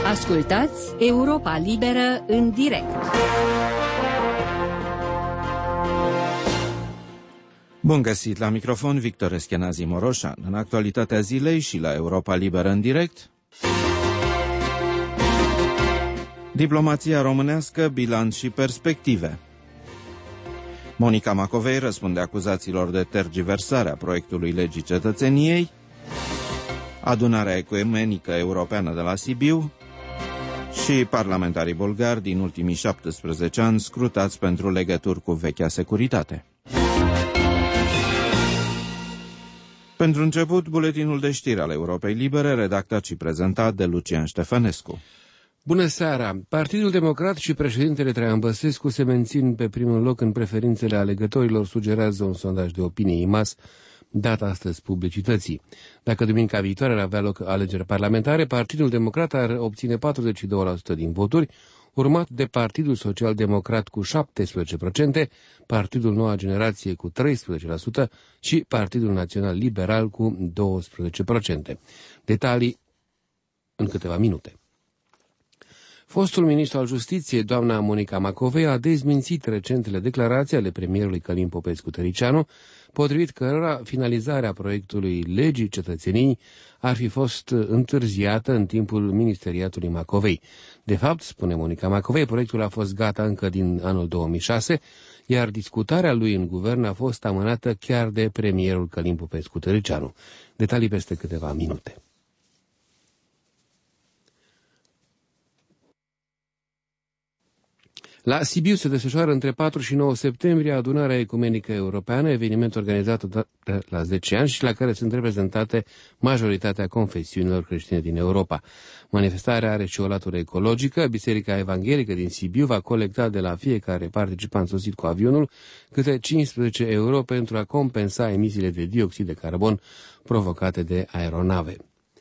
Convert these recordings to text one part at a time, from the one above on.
Ascultați Europa Liberă în direct. Bun găsit la microfon, Victor Eschenazi Moroșan. În actualitatea zilei și la Europa Liberă în direct. Diplomația românească, bilanț și perspective. Monica Macovei răspunde acuzațiilor de tergiversare a proiectului legii cetățeniei. Adunarea ecumenică europeană de la Sibiu și parlamentarii bulgari din ultimii 17 ani scrutați pentru legături cu vechea securitate. Pentru început, buletinul de știri al Europei Libere, redactat și prezentat de Lucian Ștefănescu. Bună seara! Partidul Democrat și președintele Traian Băsescu se mențin pe primul loc în preferințele alegătorilor, sugerează un sondaj de opinie IMAS dat astăzi publicității. Dacă duminica viitoare ar avea loc alegeri parlamentare, Partidul Democrat ar obține 42% din voturi, urmat de Partidul Social Democrat cu 17%, Partidul Noua Generație cu 13% și Partidul Național Liberal cu 12%. Detalii în câteva minute. Fostul ministru al Justiției, doamna Monica Macovei, a dezmințit recentele declarații ale premierului Călin Popescu-Tăricianu, potrivit cărora finalizarea proiectului legii cetățenii ar fi fost întârziată în timpul ministeriatului Macovei. De fapt, spune Monica Macovei, proiectul a fost gata încă din anul 2006, iar discutarea lui în guvern a fost amânată chiar de premierul Călin Popescu-Tăricianu. Detalii peste câteva minute. La Sibiu se desfășoară între 4 și 9 septembrie adunarea ecumenică europeană, eveniment organizat la 10 ani și la care sunt reprezentate majoritatea confesiunilor creștine din Europa. Manifestarea are și o latură ecologică. Biserica Evanghelică din Sibiu va colecta de la fiecare participant sosit cu avionul câte 15 euro pentru a compensa emisiile de dioxid de carbon provocate de aeronave.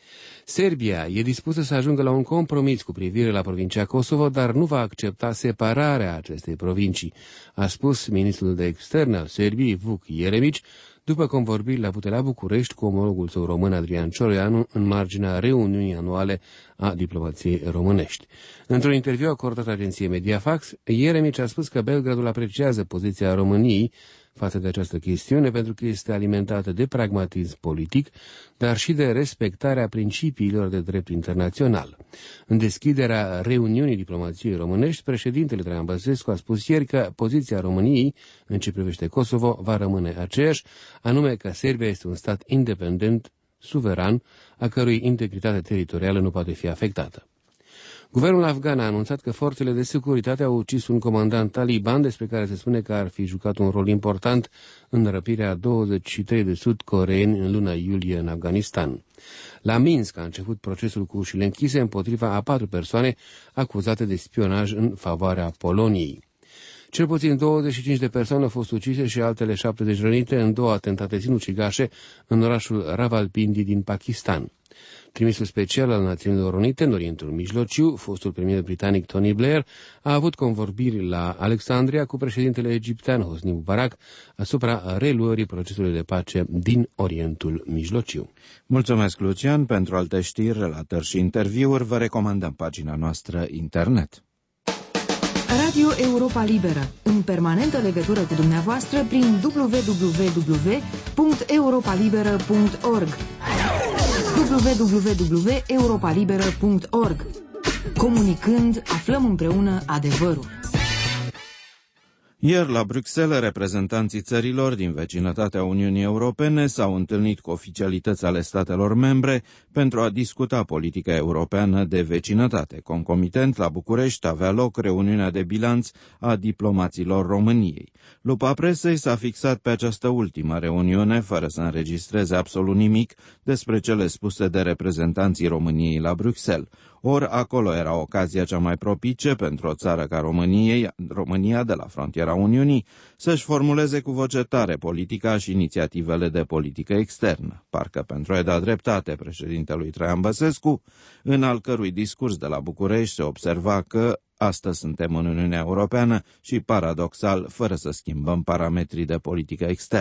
Serbia e dispusă să ajungă la un compromis cu privire la provincia Kosovo, dar nu va accepta separarea acestei provincii, a spus ministrul de externe al Serbiei, Vuk Jeremić, după convorbiri avute la București cu omologul său român Adrian Cioroianu în marginea reuniunii anuale a diplomației românești. Într-un interviu acordat agenției Mediafax, Jeremić a spus că Belgradul apreciază poziția României față de această chestiune pentru că este alimentată de pragmatism politic, dar și de respectarea principiilor de drept internațional. În deschiderea reuniunii diplomației românești, președintele Traian Băsescu a spus ieri că poziția României în ce privește Kosovo va rămâne aceeași, anume că Serbia este un stat independent, suveran, a cărui integritate teritorială nu poate fi afectată. Guvernul afgan a anunțat că forțele de securitate au ucis un comandant taliban despre care se spune că ar fi jucat un rol important în răpirea 23 de sud-coreeni în luna iulie în Afganistan. La Minsk a început procesul cu ușile închise împotriva a 4 persoane acuzate de spionaj în favoarea Poloniei. Cel puțin 25 de persoane au fost ucise și altele 70 rănite în 2 atentate sinucigașe în orașul Rawalpindi din Pakistan. Trimisul special al Națiunilor Unite în Orientul Mijlociu, fostul premier britanic Tony Blair, a avut convorbiri la Alexandria cu președintele egiptean Hosni Mubarak asupra reluării procesului de pace din Orientul Mijlociu. Mulțumesc, Lucian. Pentru alte știri, relatări și interviuri, vă recomandăm pagina noastră internet. Radio Europa Liberă, în permanentă legătură cu dumneavoastră prin www.europalibera.org www.europalibera.org. Comunicând, aflăm împreună adevărul. Ieri, la Bruxelles, reprezentanții țărilor din vecinătatea Uniunii Europene s-au întâlnit cu oficialități ale statelor membre pentru a discuta politica europeană de vecinătate. Concomitent, la București avea loc reuniunea de bilanț a diplomaților României. Lupa presei s-a fixat pe această ultimă reuniune, fără să înregistreze absolut nimic despre cele spuse de reprezentanții României la Bruxelles. Ori acolo era ocazia cea mai propice pentru o țară ca România de la frontiera Uniunii să-și formuleze cu voce tare politica și inițiativele de politică externă. Parcă pentru a-i da dreptate președintelui Traian Băsescu, în al cărui discurs de la București se observa că astăzi suntem în Uniunea Europeană și, paradoxal, fără să schimbăm parametrii de politică externă.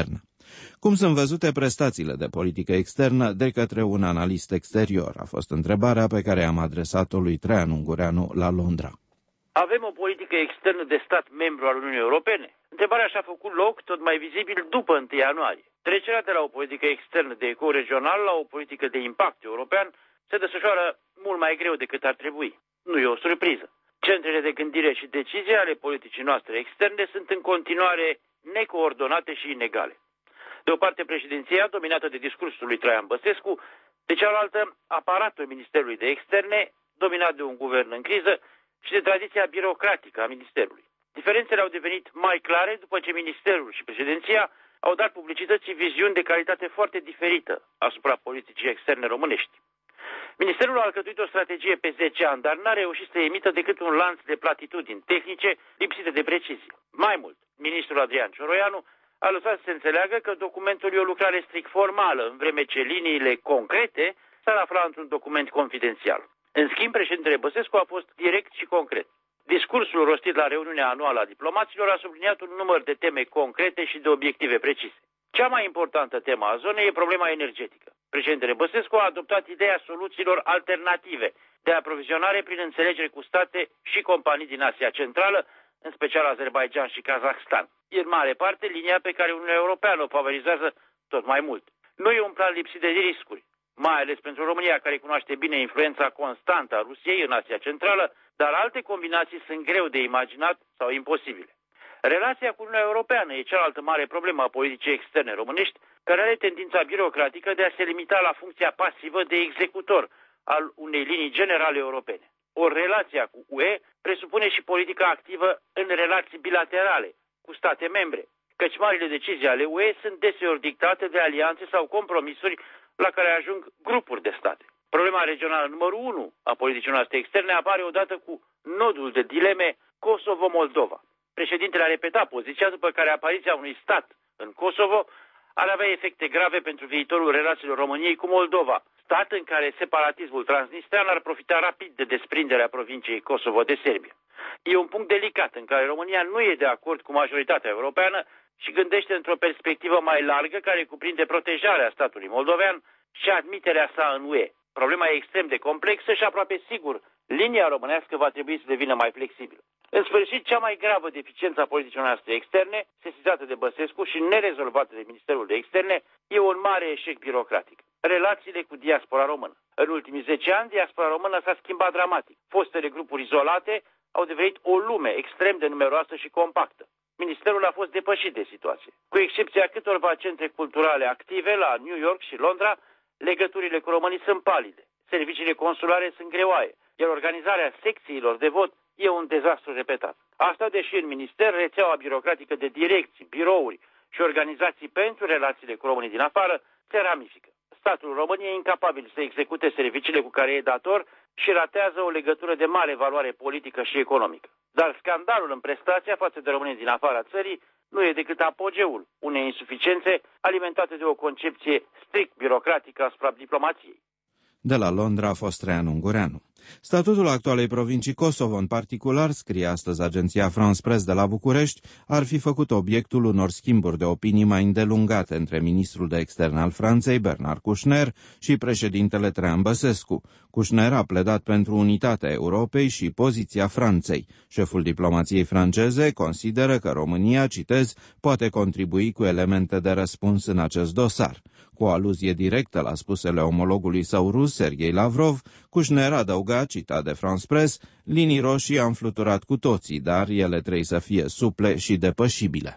Cum sunt văzute prestațiile de politică externă de către un analist exterior? A fost întrebarea pe care am adresat-o lui Traian Ungureanu la Londra. Avem o politică externă de stat membru al Uniunii Europene? Întrebarea și-a făcut loc tot mai vizibil după 1 ianuarie. Trecerea de la o politică externă de ecou regional la o politică de impact european se desfășoară mult mai greu decât ar trebui. Nu e o surpriză. Centrele de gândire și decizie ale politicii noastre externe sunt în continuare necoordonate și inegale. De o parte, președinția, dominată de discursul lui Traian Băsescu, de cealaltă, aparatul Ministerului de Externe, dominat de un guvern în criză, și de tradiția birocratică a Ministerului. Diferențele au devenit mai clare după ce Ministerul și președinția au dat publicității viziuni de calitate foarte diferită asupra politicii externe românești. Ministerul a alcătuit o strategie pe 10 ani, dar n-a reușit să emită decât un lanț de platitudini tehnice lipsite de precizie. Mai mult, ministrul Adrian Cioroianu a lăsat să se înțeleagă că documentul e o lucrare strict formală, în vreme ce liniile concrete s-ar afla într-un document confidențial. În schimb, președintele Băsescu a fost direct și concret. Discursul rostit la reuniunea anuală a diplomaților a subliniat un număr de teme concrete și de obiective precise. Cea mai importantă temă a zonei e problema energetică. Președintele Băsescu a adoptat ideea soluțiilor alternative de aprovizionare prin înțelegere cu state și companii din Asia Centrală, în special Azerbaidjan și Kazahstan. E în mare parte linia pe care Uniunea Europeană o favorizează tot mai mult. Nu e un plan lipsit de riscuri, mai ales pentru România, care cunoaște bine influența constantă a Rusiei în Asia Centrală, dar alte combinații sunt greu de imaginat sau imposibile. Relația cu Uniunea Europeană e cealaltă mare problemă a politicii externe românești, care are tendința birocratică de a se limita la funcția pasivă de executor al unei linii generale europene. O relația cu UE presupune și politica activă în relații bilaterale cu state membre, căci marile decizii ale UE sunt deseori dictate de alianțe sau compromisuri la care ajung grupuri de state. Problema regională numărul 1 a politicii noastre externe apare odată cu nodul de dileme Kosovo-Moldova. Președintele a repetat poziția după care apariția unui stat în Kosovo ar avea efecte grave pentru viitorul relațiilor României cu Moldova, stat în care separatismul transnistrean ar profita rapid de desprinderea provinciei Kosovo de Serbia. E un punct delicat în care România nu e de acord cu majoritatea europeană și gândește într-o perspectivă mai largă care cuprinde protejarea statului moldovean și admiterea sa în UE. Problema e extrem de complexă și aproape sigur linia românească va trebui să devină mai flexibilă. În sfârșit, cea mai gravă deficiență a politicii noastre externe, sesizată de Băsescu și nerezolvată de Ministerul de Externe, e un mare eșec birocratic. Relațiile cu diaspora română. În ultimii 10 ani, diaspora română s-a schimbat dramatic. Fostele grupuri izolate au devenit o lume extrem de numeroasă și compactă. Ministerul a fost depășit de situație. Cu excepția câtorva centre culturale active la New York și Londra, legăturile cu românii sunt palide, serviciile consulare sunt greoaie, iar organizarea secțiilor de vot e un dezastru repetat. Asta deși în minister rețeaua birocratică de direcții, birouri și organizații pentru relațiile cu românii din afară se ramifică. Statul României e incapabil să execute serviciile cu care e dator și ratează o legătură de mare valoare politică și economică. Dar scandalul în prestația față de românii din afara țării nu e decât apogeul unei insuficiențe alimentate de o concepție strict birocratică asupra diplomației. De la Londra a fost Traian Ungureanu. Statutul actualei provincii Kosovo, în particular, scrie astăzi agenția France Press de la București, ar fi făcut obiectul unor schimburi de opinii mai îndelungate între ministrul de externe al Franței, Bernard Kouchner, și președintele Traian Băsescu. Kouchner a pledat pentru unitatea Europei și poziția Franței. Șeful diplomației franceze consideră că România, citez, poate contribui cu elemente de răspuns în acest dosar. Cu o aluzie directă la spusele omologului său rus, Sergei Lavrov, Kouchner adăuga, citat de France Press, linii roșii am fluturat cu toții, dar ele trebuie să fie suple și depășibile.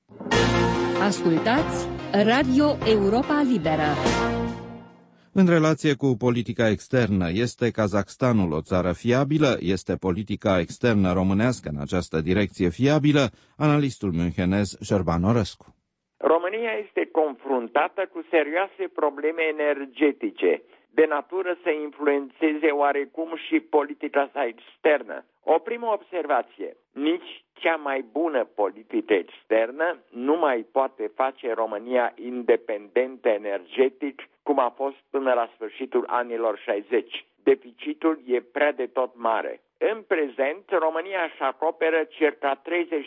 Ascultați Radio Europa Liberă. În relație cu politica externă, este Kazahstanul o țară fiabilă? Este politica externă românească în această direcție fiabilă? Analistul münchenez Șerban Orăscu. România este confruntată cu serioase probleme energetice, de natură să influențeze oarecum și politica sa externă. O primă observație: nici cea mai bună politică externă nu mai poate face România independentă energetic, cum a fost până la sfârșitul anilor 60. Deficitul e prea de tot mare. În prezent, România își acoperă circa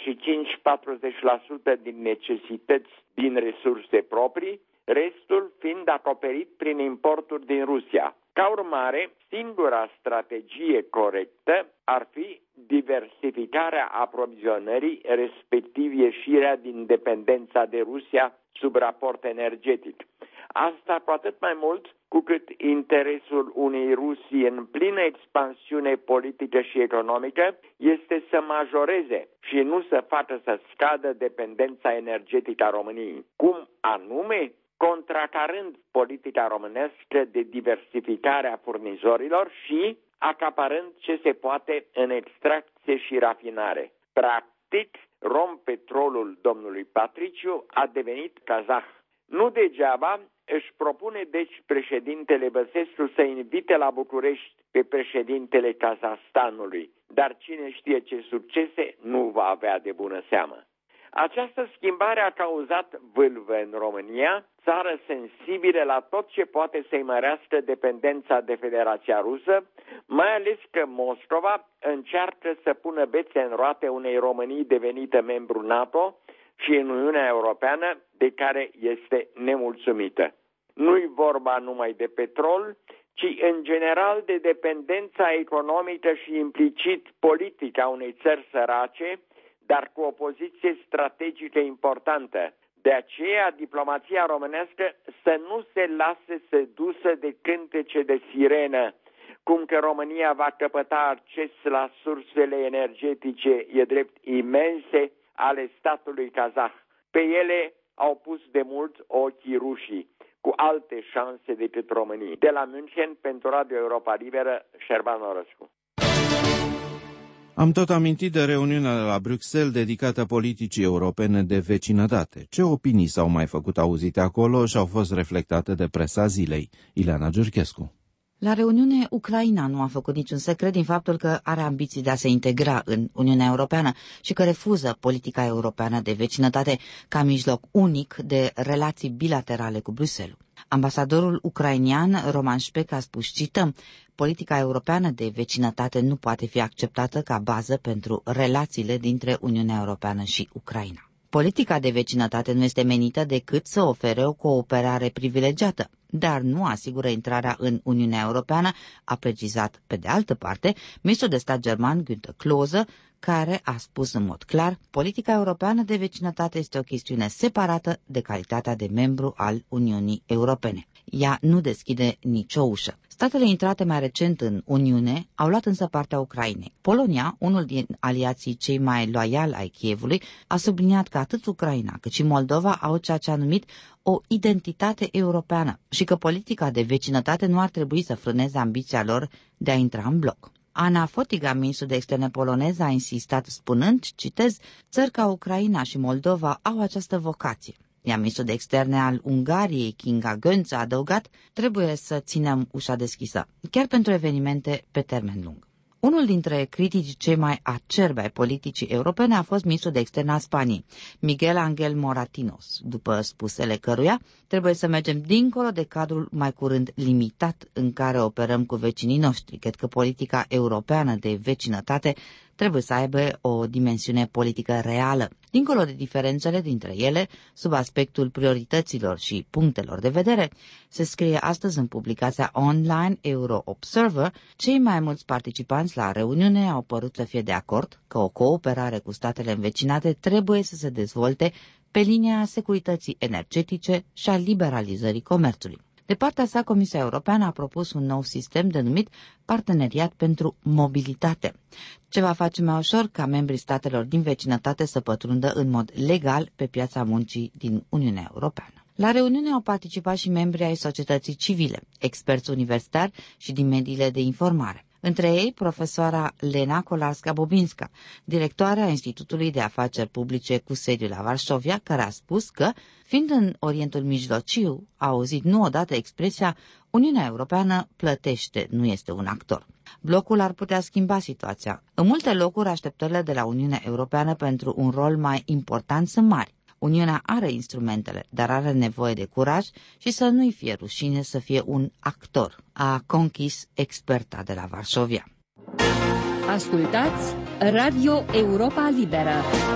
35-40% din necesități din resurse proprii, restul fiind acoperit prin importuri din Rusia. Ca urmare, singura strategie corectă ar fi diversificarea aprovizionării, respectiv ieșirea din dependența de Rusia sub raport energetic. Asta cu atât mai mult cu cât interesul unei Rusii în plină expansiune politică și economică este să majoreze și nu să facă să scadă dependența energetică a României. Cum anume? Contracarând politica românească de diversificare a furnizorilor și acaparând ce se poate în extracție și rafinare. Practic, Rompetrolul domnului Patriciu a devenit kazah. Nu degeaba își propune deci președintele Băsescu să invite la București pe președintele Kazahstanului, dar cine știe ce succese nu va avea de bună seamă. Această schimbare a cauzat vâlvă în România, țară sensibilă la tot ce poate să-i mărească dependența de Federația Rusă, mai ales că Moscova încearcă să pună bețe în roate unei Românii devenită membru NATO și în Uniunea Europeană, de care este nemulțumită. Nu-i vorba numai de petrol, ci în general de dependența economică și implicit politică a unei țări sărace, dar cu o poziție strategică importantă. De aceea, diplomația românească să nu se lase sedusă de cântece de sirenă, cum că România va căpăta acces la sursele energetice, e drept, imense ale statului kazah. Pe ele au pus de mult ochii rușii, cu alte șanse decât România. De la München, pentru Radio Europa Liberă, Șerban Orăscu. Am tot amintit de reuniunea de la Bruxelles dedicată politicii europene de vecinătate. Ce opinii s-au mai făcut auzite acolo și au fost reflectate de presa zilei? Ileana Giurchescu. La reuniune, Ucraina nu a făcut niciun secret din faptul că are ambiții de a se integra în Uniunea Europeană și că refuză politica europeană de vecinătate ca mijloc unic de relații bilaterale cu Bruxelles. Ambasadorul ucrainian Roman Șpec a spus, cităm, politica europeană de vecinătate nu poate fi acceptată ca bază pentru relațiile dintre Uniunea Europeană și Ucraina. Politica de vecinătate nu este menită decât să ofere o cooperare privilegiată, dar nu asigură intrarea în Uniunea Europeană, a precizat pe de altă parte ministrul de stat german Günther Klose, care a spus în mod clar, politica europeană de vecinătate este o chestiune separată de calitatea de membru al Uniunii Europene. Ea nu deschide nicio ușă. Statele intrate mai recent în Uniune au luat însă partea Ucrainei. Polonia, unul din aliații cei mai loiali ai Kievului, a subliniat că atât Ucraina cât și Moldova au ceea ce a numit o identitate europeană și că politica de vecinătate nu ar trebui să frâneze ambiția lor de a intra în bloc. Anna Fotyga, ministrul de externe polonez, a insistat spunând, citez, țări ca Ucraina și Moldova au această vocație. Iar ministrul de externe al Ungariei, Kinga Göncz, a adăugat, trebuie să ținem ușa deschisă, chiar pentru evenimente pe termen lung. Unul dintre criticii cei mai acerbi ai politicii europene a fost ministrul de externe al Spaniei, Miguel Ángel Moratinos, după spusele căruia trebuie să mergem dincolo de cadrul mai curând limitat în care operăm cu vecinii noștri. Cred că politica europeană de vecinătate trebuie să aibă o dimensiune politică reală. Dincolo de diferențele dintre ele, sub aspectul priorităților și punctelor de vedere, se scrie astăzi în publicația online Euro Observer, cei mai mulți participanți la reuniune au părut să fie de acord că o cooperare cu statele învecinate trebuie să se dezvolte pe linia securității energetice și a liberalizării comerțului. De partea sa, Comisia Europeană a propus un nou sistem denumit Parteneriat pentru Mobilitate, ce va face mai ușor ca membrii statelor din vecinătate să pătrundă în mod legal pe piața muncii din Uniunea Europeană. La reuniune au participat și membrii ai societății civile, experți universitari și din mediile de informare. Între ei, profesoara Lena Kolarska-Bobinska, directoarea Institutului de Afaceri Publice cu sediul la Varșovia, care a spus că, fiind în Orientul Mijlociu, a auzit nu odată expresia Uniunea Europeană plătește, nu este un actor. Blocul ar putea schimba situația. În multe locuri, așteptările de la Uniunea Europeană pentru un rol mai important sunt mari. Uniunea are instrumentele, dar are nevoie de curaj și să nu-i fie rușine să fie un actor, a conchis experta de la Varșovia. Ascultați Radio Europa Liberă.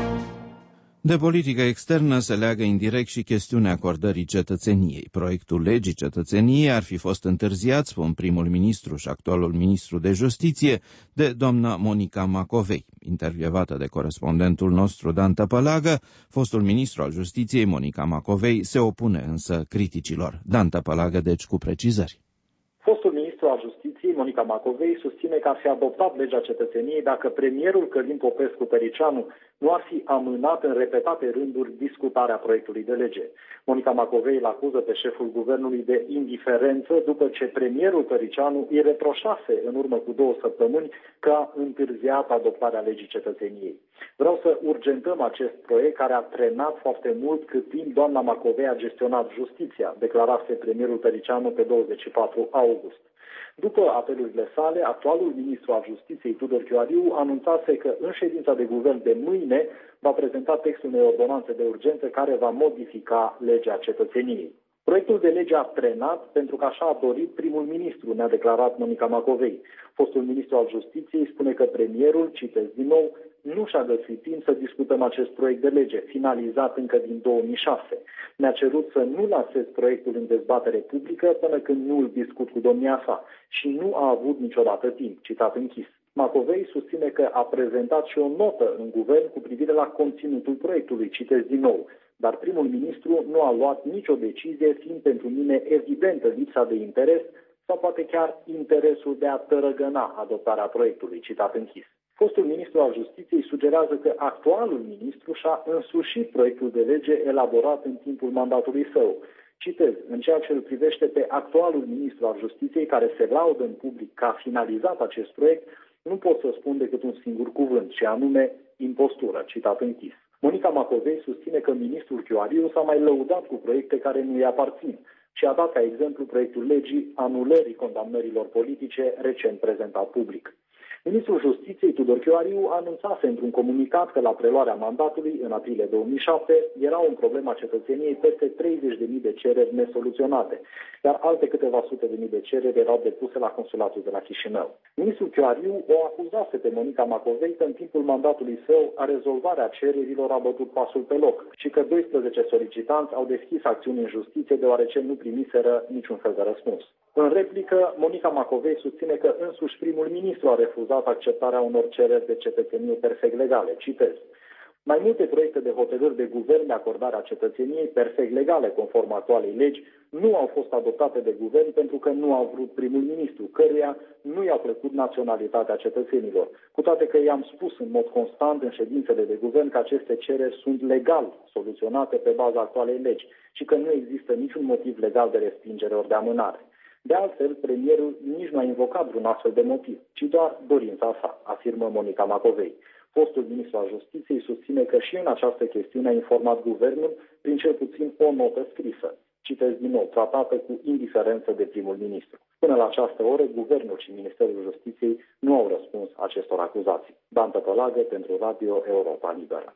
De politică externă se leagă indirect și chestiunea acordării cetățeniei. Proiectul legii cetățeniei ar fi fost întârziat, spun primul ministru și actualul ministru de justiție, de doamna Monica Macovei. Intervievată de corespondentul nostru Dan Tăpălagă, fostul ministru al justiției Monica Macovei se opune însă criticilor. Dan Tăpălagă, deci, cu precizări. Fostul ministru al justiției, Monica Macovei, susține că ar fi adoptat legea cetățeniei dacă premierul Călin Popescu-Tăricianu nu ar fi amânat în repetate rânduri discutarea proiectului de lege. Monica Macovei îl acuză pe șeful guvernului de indiferență după ce premierul Tăricianu îi reproșase în urmă cu 2 săptămâni că a întârziat adoptarea legii cetățeniei. Vreau să urgentăm acest proiect care a trenat foarte mult cât timp doamna Macovei a gestionat justiția, declarase premierul Tăricianu pe 24 august. După apelurile sale, actualul ministru al justiției, Tudor Chiariu, anunțase că în ședința de guvern de mâine va prezenta textul unei ordonanțe de urgență care va modifica legea cetățeniei. Proiectul de lege a trenat pentru că așa a dorit primul ministru, ne-a declarat Monica Macovei. Fostul ministru al justiției spune că premierul, citez din nou, nu și-a găsit timp să discutăm acest proiect de lege, finalizat încă din 2006. Ne-a cerut să nu lansez proiectul în dezbatere publică până când nu îl discut cu domnia sa și nu a avut niciodată timp, citat închis. Macovei susține că a prezentat și o notă în guvern cu privire la conținutul proiectului, citez din nou, dar primul ministru nu a luat nicio decizie, fiind pentru mine evidentă lipsa de interes sau poate chiar interesul de a tărăgăna adoptarea proiectului, citat închis. Fostul ministru al justiției sugerează că actualul ministru și-a însușit proiectul de lege elaborat în timpul mandatului său. Citez, în ceea ce îl privește pe actualul ministru al justiției care se laudă în public că a finalizat acest proiect, nu pot să spun decât un singur cuvânt, și anume impostură, citat închis. Monica Macovei susține că ministrul Chiariu s-a mai lăudat cu proiecte care nu îi aparțin și a dat ca exemplu proiectul legii anulării condamnărilor politice recent prezentat public. Ministrul Justiției, Tudor Chiariu, anunțase într-un comunicat că la preluarea mandatului, în aprilie 2007, era o problemă a cetățeniei peste 30.000 de cereri nesoluționate, iar alte câteva sute de mii de cereri erau depuse la consulatul de la Chișinău. Ministrul Chiariu o acuzase pe Monica Macovei că în timpul mandatului său rezolvarea cererilor a bătut pasul pe loc și că 12 solicitanți au deschis acțiuni în justiție deoarece nu primiseră niciun fel de răspuns. În replică, Monica Macovei susține că însuși primul ministru a refuzat acceptarea unor cereri de cetățenie perfect legale. Citez. Mai multe proiecte de hotărâri de guvern de acordare a cetățeniei perfect legale, conform actualei legi, nu au fost adoptate de guvern pentru că nu a vrut primul ministru, căruia nu i-a plăcut naționalitatea cetățenilor. Cu toate că i-am spus în mod constant în ședințele de guvern că aceste cereri sunt legal soluționate pe baza actualei legi și că nu există niciun motiv legal de respingere ori de amânare. De altfel, premierul nici nu a invocat vreun astfel de motiv, ci doar dorința sa, afirmă Monica Macovei. Fostul ministru al justiției susține că și în această chestiune a informat guvernul prin cel puțin o notă scrisă. Citez din nou, tratată cu indiferență de primul ministru. Până la această oră, guvernul și Ministerul Justiției nu au răspuns acestor acuzații. Dan Tăpălagă pentru Radio Europa Liberă.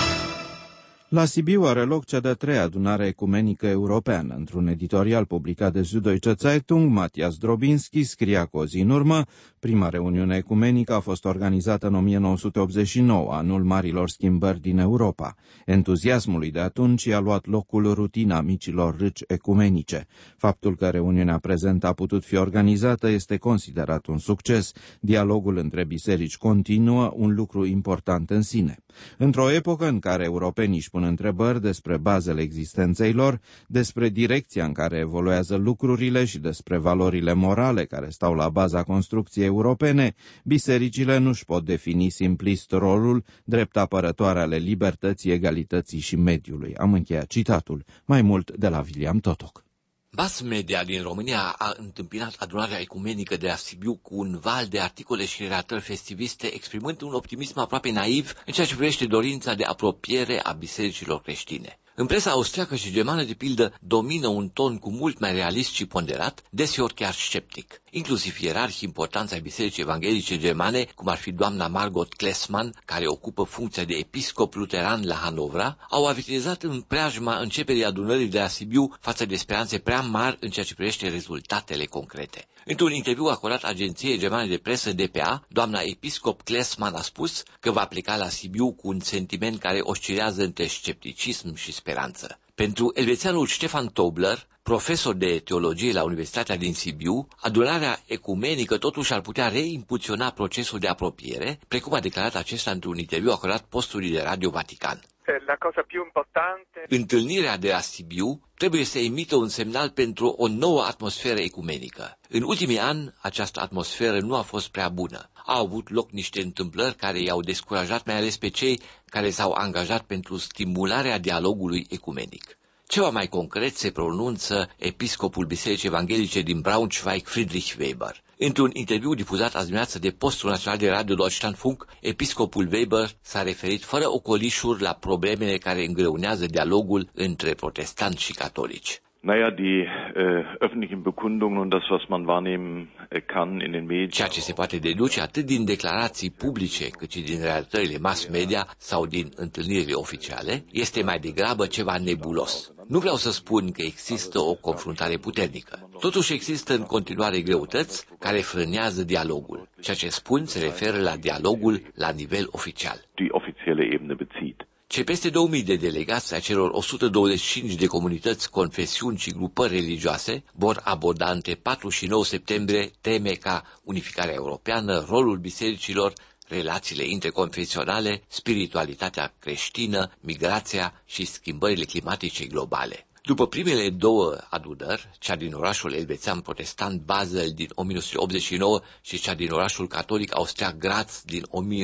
La Sibiu are loc cea de-a 3-a adunare ecumenică europeană. Într-un editorial publicat de Süddeutsche Zeitung, Matthias Drobinski scria cu o zi în urmă: prima reuniune ecumenică a fost organizată în 1989, anul marilor schimbări din Europa. Entuziasmului de atunci i-a luat locul rutina micilor râci ecumenice. Faptul că reuniunea prezentă a putut fi organizată este considerat un succes. Dialogul între biserici continuă, un lucru important în sine. Într-o epocă în care europenii își pun întrebări despre bazele existenței lor, despre direcția în care evoluează lucrurile și despre valorile morale care stau la baza construcției europene, bisericile nu-și pot defini simplist rolul drept apărătoare ale libertății, egalității și mediului. Am încheiat citatul. Mai mult de la William Totoc. Mass media din România a întâmpinat adunarea ecumenică de la Sibiu cu un val de articole și relatări festiviste, exprimând un optimism aproape naiv în ceea ce privește dorința de apropiere a bisericilor creștine. În presa austriacă și germană, de pildă, domină un ton cu mult mai realist și ponderat, deseori chiar sceptic. Inclusiv ierarhii importanți ai Bisericii Evanghelice Germane, cum ar fi doamna Margot Klessmann, care ocupă funcția de episcop luteran la Hanovra, au avertizat în preajma începerii adunării de la Sibiu față de speranțe prea mari în ceea ce privește rezultatele concrete. Într-un interviu acordat agenției germane de presă DPA, doamna episcop Klesman a spus că va pleca la Sibiu cu un sentiment care oscilează între scepticism și speranță. Pentru elvețianul Stefan Tobler, profesor de teologie la Universitatea din Sibiu, adunarea ecumenică totuși ar putea reimpulsiona procesul de apropiere, precum a declarat acesta într-un interviu acordat postului de Radio Vatican. La cosa più importante. Întâlnirea de la Sibiu trebuie să emită un semnal pentru o nouă atmosferă ecumenică. În ultimii ani, această atmosferă nu a fost prea bună. Au avut loc niște întâmplări care i-au descurajat mai ales pe cei care s-au angajat pentru stimularea dialogului ecumenic. Ceva mai concret se pronunță episcopul Bisericii Evanghelice din Braunschweig, Friedrich Weber. Într-un interviu difuzat azi dimineață de Postul Național de Radio Deutschlandfunk, episcopul Weber s-a referit fără ocolișuri la problemele care îngreunează dialogul între protestanți și catolici. Naja, die öffentlichen Bekundungen und das, was man wahrnehmen kann in den Medien. Ceea ce se poate deduce atât din declarații publice, cât și din relatările mass media sau din întâlnirile oficiale, este mai degrabă ceva nebulos. Nu vreau să spun că există o confruntare puternică. Totuși există în continuare greutăți care frânează dialogul. Ceea ce spun se referă la dialogul la nivel oficial. Die offizielle Ebene bezieht. Cei peste 2000 de delegați a celor 125 de comunități, confesiuni și grupări religioase vor aborda între 4 și 9 septembrie teme ca unificarea europeană, rolul bisericilor, relațiile interconfesionale, spiritualitatea creștină, migrația și schimbările climatice globale. După primele două adunări, cea din orașul elvețian protestant Basel din 1989 și cea din orașul catolic austriac Graz din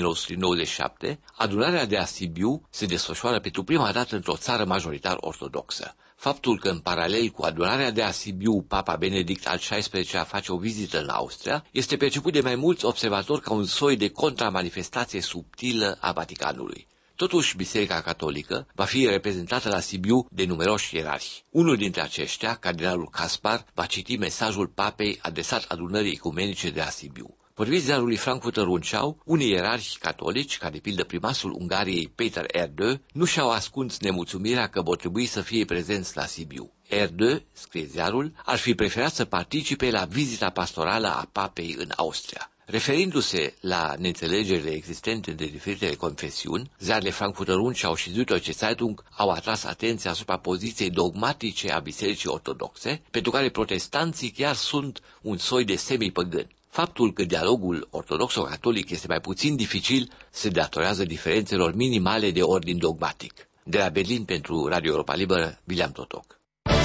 1997, adunarea de la Sibiu se desfășoară pentru prima dată într-o țară majoritar ortodoxă. Faptul că în paralel cu adunarea de la Sibiu, Papa Benedict al XVI-lea face o vizită în Austria, este perceput de mai mulți observatori ca un soi de contramanifestație subtilă a Vaticanului. Totuși, Biserica Catolică va fi reprezentată la Sibiu de numeroși ierarhi. Unul dintre aceștia, cardinalul Caspar, va citi mesajul papei adresat adunării ecumenice de la Sibiu. Potrivit ziarului Frankfurter Rundschau, unii ierarhi catolici, ca de pildă primasul Ungariei Peter Erdő, nu și-au ascuns nemulțumirea că vor trebui să fie prezenți la Sibiu. Erdő, scrie ziarul, ar fi preferat să participe la vizita pastorală a papei în Austria. Referindu-se la neînțelegerile existente între diferitele confesiuni, ziarele Frankfurter Rundschau și Süddeutsche Zeitung au atras atenția asupra poziției dogmatice a Bisericii Ortodoxe, pentru care protestanții chiar sunt un soi de semipăgâni. Faptul că dialogul ortodoxo-catolic este mai puțin dificil se datorează diferențelor minimale de ordin dogmatic. De la Berlin pentru Radio Europa Liberă, William Totoc.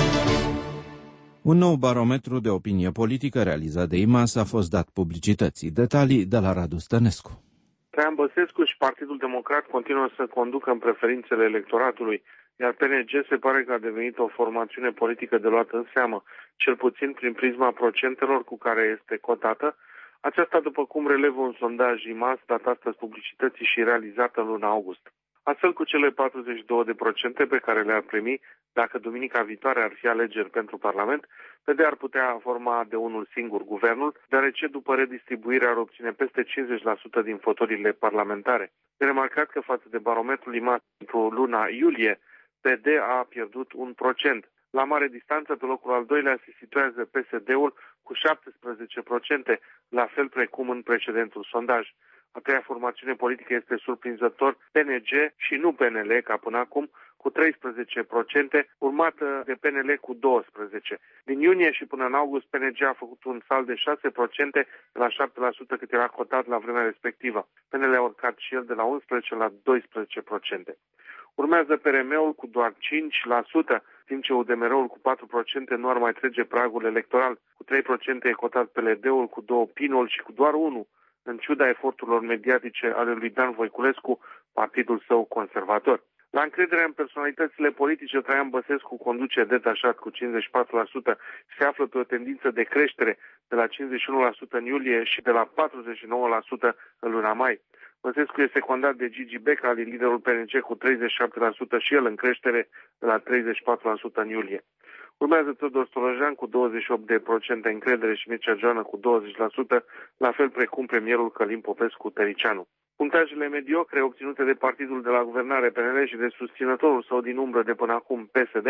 Un nou barometru de opinie politică realizat de IMAS a fost dat publicității. Detalii de la Radu Stănescu. Traian Băsescu și Partidul Democrat continuă să conducă în preferințele electoratului, iar PNG se pare că a devenit o formațiune politică de luat în seamă, cel puțin prin prisma procentelor cu care este cotată, aceasta după cum relevă un sondaj IMAS dat astăzi publicității și realizat în luna august. Astfel, cu cele 42% pe care le-ar primi dacă duminica viitoare ar fi alegeri pentru Parlament, PD ar putea forma de unul singur guvernul, deoarece după redistribuire ar obține peste 50% din fotorile parlamentare. De remarcat că față de barometrul IMAS pentru luna iulie, PD a pierdut 1%. La mare distanță, pe locul al doilea, se situează PSD-ul cu 17%, la fel precum în precedentul sondaj. A treia formațiune politică este surprinzător PNG și nu PNL, ca până acum, cu 13%, urmată de PNL cu 12%. Din iunie și până în august, PNG a făcut un salt de 6%, de la 7% cât era cotat la vremea respectivă. PNL a urcat și el de la 11% la 12%. Urmează PRM-ul cu doar 5%, timp ce UDMR-ul cu 4% nu ar mai trece pragul electoral. Cu 3% e cotat PLD-ul, cu 2% PIN-ul și cu doar 1%, în ciuda eforturilor mediatice ale lui Dan Voiculescu, partidul său conservator. La încrederea în personalitățile politice, Traian Băsescu conduce detașat cu 54% și se află pe o tendință de creștere de la 51% în iulie și de la 49% în luna mai. Băsescu este secundat de Gigi Becali, liderul PNG, cu 37% și el în creștere de la 34% în iulie. Urmează Teodor Stolojan cu 28% încredere și Mircea Joană cu 20%, la fel precum premierul Călin Popescu-Tăricianu. Punctajele mediocre obținute de partidul de la guvernare PNL și de susținătorul său din umbră de până acum PSD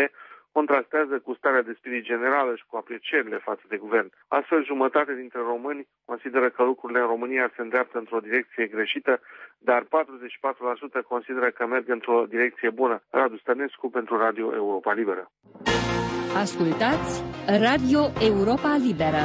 contrastează cu starea de spirit generală și cu aprecierile față de guvern. Astfel, jumătate dintre români consideră că lucrurile în România se îndreaptă într-o direcție greșită, dar 44% consideră că merg într-o direcție bună. Radu Stănescu pentru Radio Europa Liberă. Ascultați Radio Europa Liberă.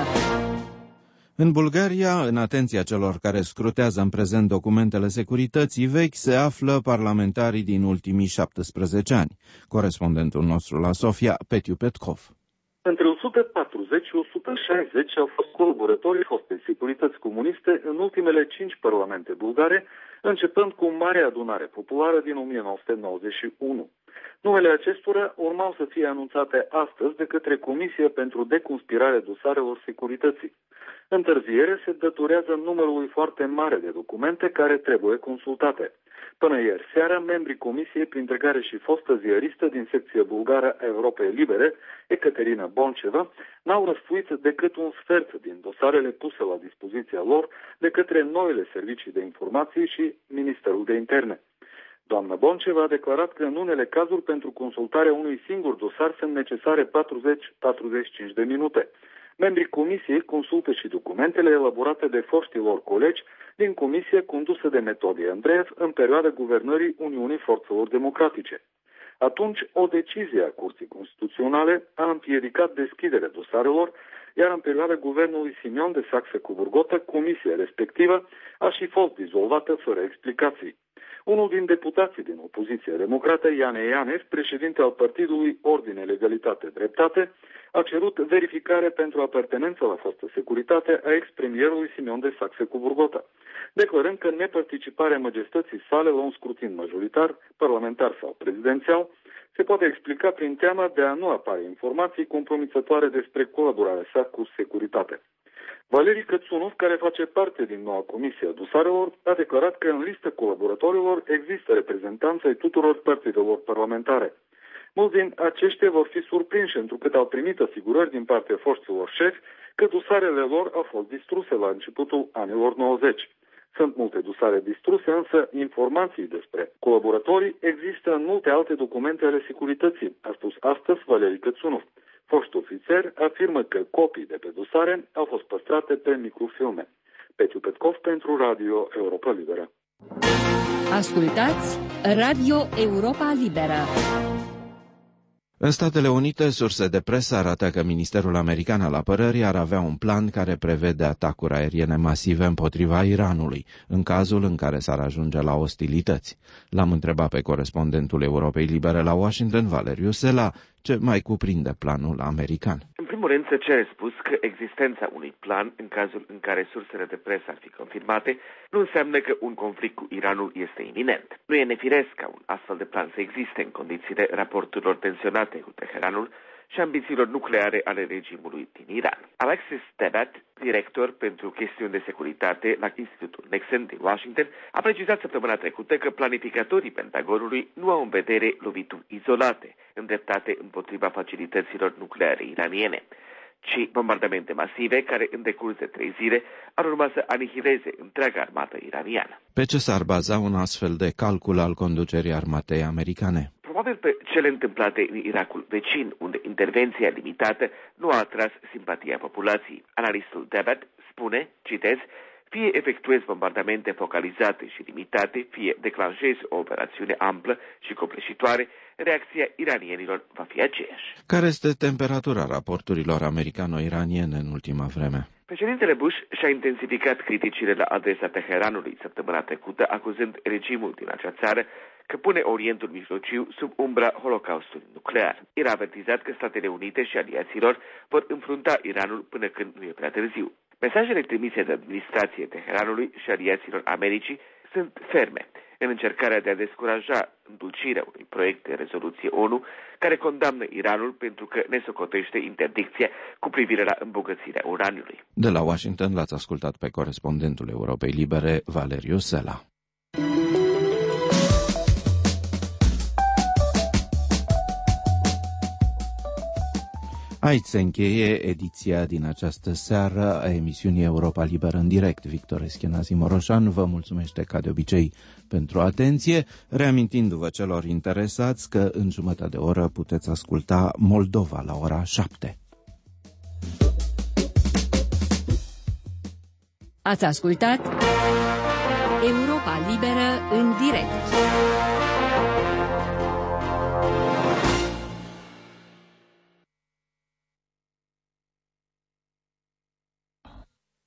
În Bulgaria, în atenția celor care scrutează în prezent documentele securității vechi, se află parlamentarii din ultimii 17 ani. Corespondentul nostru la Sofia, Petiu Petkov. Între 140 și 160 au fost colaboratorii fostei securități comuniste în ultimele 5 parlamente bulgare, începând cu Marea Adunare Populară din 1991. Numele acestora urmau să fie anunțate astăzi de către Comisia pentru Deconspirare Dosarelor Securității. Întârziere se datorează numărului foarte mare de documente care trebuie consultate. Până ieri seara, membrii comisiei, printre care și fostă ziaristă din secția bulgară a Europei Libere, Ecaterina Bonceva, n-au răsfuit decât un sfert din dosarele puse la dispoziția lor de către noile servicii de informații și Ministerul de Interne. Doamna Bonceva a declarat că în unele cazuri pentru consultarea unui singur dosar sunt necesare 40-45 de minute. Membrii comisiei consultă și documentele elaborate de foștii lor colegi din comisie condusă de Metodie Andreev în perioada guvernării Uniunii Forțelor Democratice. Atunci, o decizie a Curții Constituționale a împiedicat deschiderea dosarelor, iar în perioada guvernului Simion de Saxe-Coburgotă, comisia respectivă a și fost dizolvată fără explicații. Unul din deputații din opoziția democrată, Iane Ianev, președinte al partidului Ordine, Legalitate, Dreptate, a cerut verificare pentru apartenența la fostă securitate a ex-premierului Simion de Saxe-Coburgotă, declarând că neparticiparea majestății sale la un scrutin majoritar, parlamentar sau prezidențial, se poate explica prin teama de a nu apare informații compromițătoare despre colaborarea sa cu securitate. Valeri Cățunov, care face parte din noua comisie a dosarelor, a declarat că în listă colaboratorilor există reprezentanți ai tuturor partidelor parlamentare. Mulți din aceștia vor fi surprinși întrucât au primit asigurări din partea forțelor șefi că dosarele lor au fost distruse la începutul anilor 90. Sunt multe dosare distruse, însă informații despre colaboratorii există în multe alte documente ale securității, a spus astăzi Valeri Cățunov. Foști ofițeri afirmă că copii de pe dosare au fost păstrate pe microfilme. Petiu Petkov pentru Radio Europa Liberă. Ascultați Radio Europa Liberă. În Statele Unite, surse de presă arată că Ministerul American al Apărării ar avea un plan care prevede atacuri aeriene masive împotriva Iranului, în cazul în care s-ar ajunge la ostilități. L-am întrebat pe corespondentul Europei Libere la Washington, Valeriu Sela, ce mai cuprinde planul american. În primul rând, se cere spus că existența unui plan, în cazul în care sursele de presă ar fi confirmate, nu înseamnă că un conflict cu Iranul este iminent. Nu e nefiresc ca un astfel de plan să existe în condițiile raporturilor tensionate cu Teheranul și ambițiilor nucleare ale regimului din Iran. Alexis Tebat, director pentru chestiuni de securitate la Institutul Nixon din Washington, a precizat săptămâna trecută că planificatorii Pentagonului nu au în vedere lovituri izolate, îndreptate împotriva facilităților nucleare iraniene, ci bombardamente masive care în decurs de 3 zile ar urma să anihileze întreaga armată iraniană. Pe ce s-ar baza un astfel de calcul al conducerii armatei americane? Probabil pe cele întâmplate în Irakul vecin, unde intervenția limitată nu a atras simpatia populației. Analistul Debat spune, citez, fie efectuezi bombardamente focalizate și limitate, fie declanșezi o operațiune amplă și copleșitoare, reacția iranienilor va fi aceeași. Care este temperatura raporturilor americano-iraniene în ultima vreme? Președintele Bush și-a intensificat criticile la adresa Teheranului săptămâna trecută, acuzând regimul din acea țară că pune Orientul Mijlociu sub umbra holocaustului nuclear. El a avertizat că Statele Unite și aliaților vor înfrunta Iranul până când nu e prea târziu. Mesajele trimise de administrație Teheranului și aliaților Americii sunt ferme în încercarea de a descuraja îndulcirea unui proiect de rezoluție ONU care condamnă Iranul pentru că nesocotește interdicția cu privire la îmbogățirea uraniului. De la Washington l-ați ascultat pe corespondentul Europei Libere, Valeriu Sela. Aici se încheie ediția din această seară a emisiunii Europa Liberă în direct. Victor Eschenazi Moroșan vă mulțumește ca de obicei pentru atenție, reamintindu-vă celor interesați că în jumătate de oră puteți asculta Moldova la ora 7. Ați ascultat Europa Liberă în direct.